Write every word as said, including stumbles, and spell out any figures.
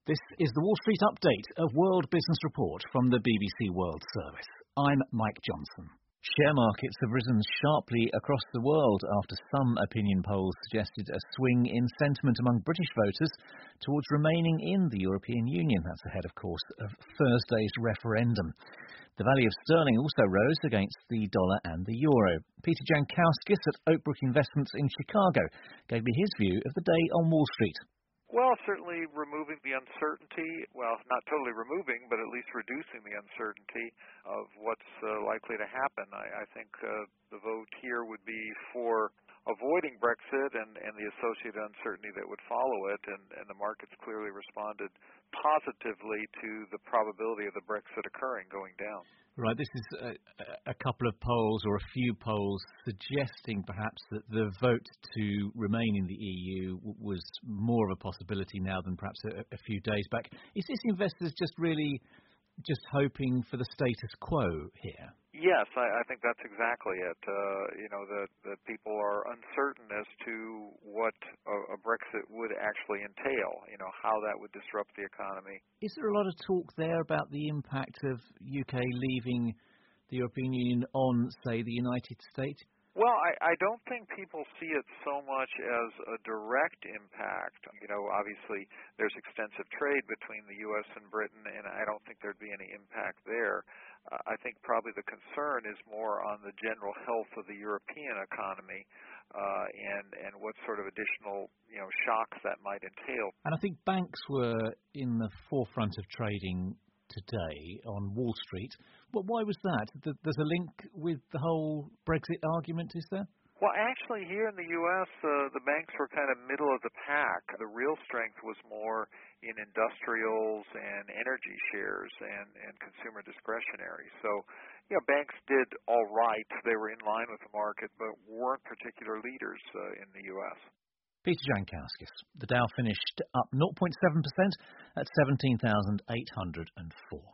This is the Wall Street Update, a World Business Report from the B B C World Service. I'm Mike Johnson. Share markets have risen sharply across the world after some opinion polls suggested a swing in sentiment among British voters towards remaining in the European Union. That's ahead, of course, of Thursday's referendum. The value of sterling also rose against the dollar and the euro. Peter Jankowskis at Oakbrook Investments in Chicago gave me his view of the day on Wall Street. Well, certainly removing the uncertainty, well, not totally removing, but at least reducing the uncertainty of what's uh, likely to happen. I, I think uh, the vote here would be for avoiding Brexit and, and the associated uncertainty that would follow it, and, and the markets clearly responded positively to the probability of the Brexit occurring going down. Right, this is a, a couple of polls or a few polls suggesting perhaps that the vote to remain in the E U was more of a possibility now than perhaps a, a few days back. Is this investors just really just hoping for the status quo here? Yes, I, I think that's exactly it. Uh, you know, that that people are uncertain as to what a, a Brexit would actually entail, you know, how that would disrupt the economy. Is there a lot of talk there about the impact of U K leaving the European Union on, say, the United States? Well, I, I don't think people see it so much as a direct impact. You know, obviously there's extensive trade between the U S and Britain, and I don't think there'd be any impact there. Uh, I think probably the concern is more on the general health of the European economy uh, and, and what sort of additional, you know, shocks that might entail. And I think banks were in the forefront of trading today on Wall Street. But why was that? There's a link with the whole Brexit argument, is there? Well, actually, here in the U S, uh, the banks were kind of middle of the pack. The real strength was more in industrials and energy shares and, and consumer discretionary. So, you know, banks did all right. They were in line with the market, but weren't particular leaders uh, in the U S. Peter Jankowskis. The Dow finished up zero point seven percent at seventeen thousand eight hundred four.